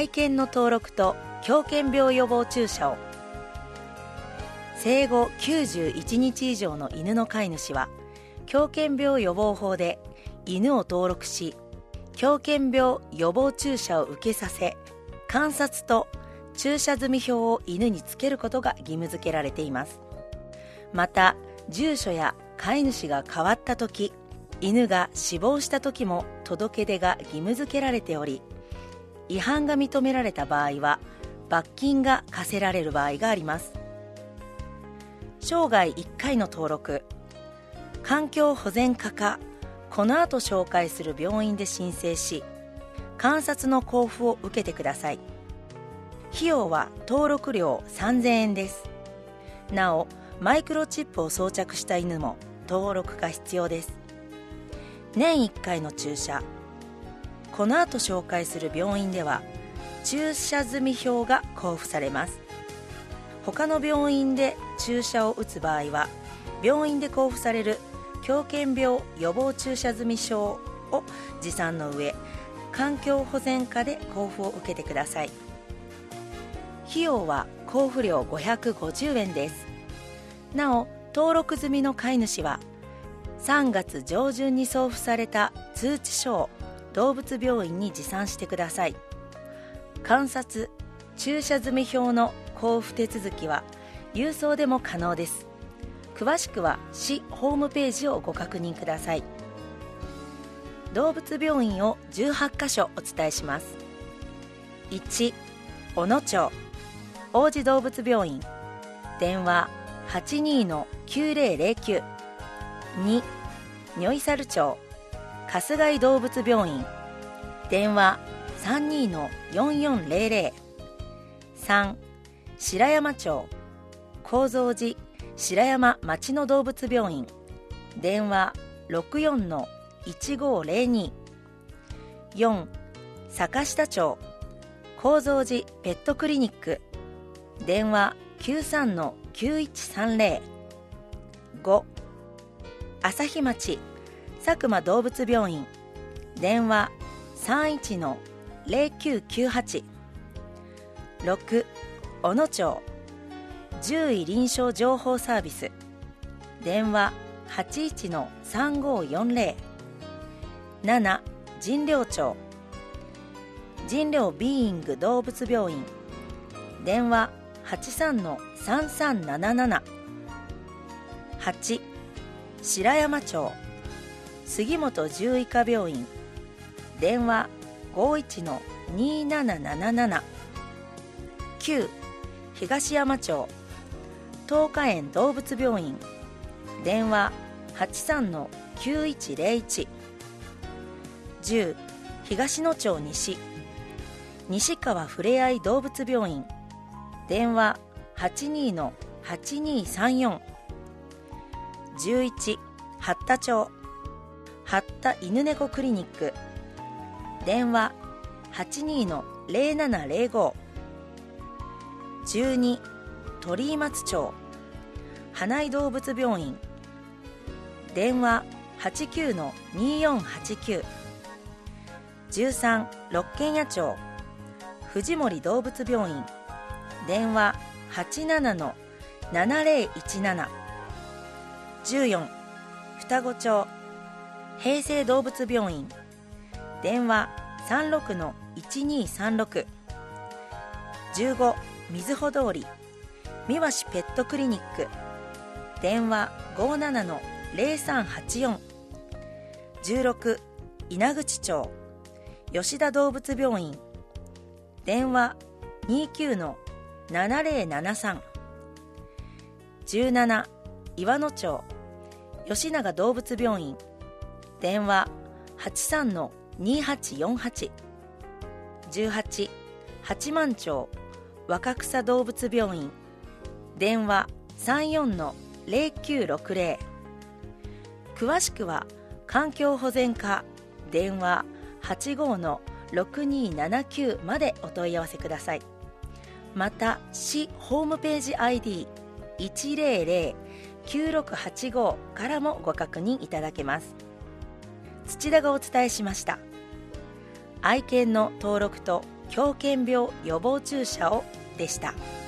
愛犬の登録と狂犬病予防注射を。生後91日以上の犬の飼い主は狂犬病予防法で犬を登録し、狂犬病予防注射を受けさせ、観察と注射済表を犬につけることが義務付けられています。また、住所や飼い主が変わったとき、犬が死亡したときも届け出が義務付けられており、違反が認められた場合は罰金が課せられる場合があります。生涯1回の登録、環境保全課かこの後紹介する病院で申請し、観察の交付を受けてください。費用は登録料3000円です。なお、マイクロチップを装着した犬も登録が必要です。年1回の注射、この後紹介する病院では注射済表が交付されます。他の病院で注射を打つ場合は、病院で交付される狂犬病予防注射済証を持参の上、環境保全課で交付を受けてください。費用は交付料550円です。なお、登録済みの飼い主は3月上旬に送付された通知書を動物病院に持参してください。観察・注射済表の交付手続きは郵送でも可能です。詳しくは市ホームページをご確認ください。動物病院を18カ所お伝えします。1、小野町王子動物病院、電話 82-9009。 2、如意猿町春日井動物病院、電話 32-4400。 3、白山町高蔵寺白山町の動物病院、電話 64-1502。 4、坂下町高蔵寺ペットクリニック、電話 93-9130。 5、朝日町佐久間動物病院、電話 31-0998。 6、小野町獣医臨床情報サービス、電話 81-3540。 7、神療町神療ビーイング動物病院、電話 83-3377。 8、白山町杉本獣医科病院、電話 51-2777。 9、東山町東華園動物病院、電話 83-9101。 10、東野町西川ふれあい動物病院、電話 82-8234。 11、八田町八田犬猫クリニック、電話 82-0705。 12、鳥居松町花井動物病院、電話 89-2489。 13、六軒野町藤森動物病院、電話 87-7017。 14、双子町平成動物病院、電話 36-1236。 15、瑞穂通り三橋ペットクリニック、電話 57-0384。 16、稲口町吉田動物病院、電話 29-7073。 17、岩野町吉永動物病院、電話 83-2848。 18、八幡町若草動物病院、電話 34-0960。 詳しくは環境保全課、電話 85-6279 までお問い合わせください。また市ホームページ ID100-9685 からもご確認いただけます。土田がお伝えしました。愛犬の登録と狂犬病予防注射をでした。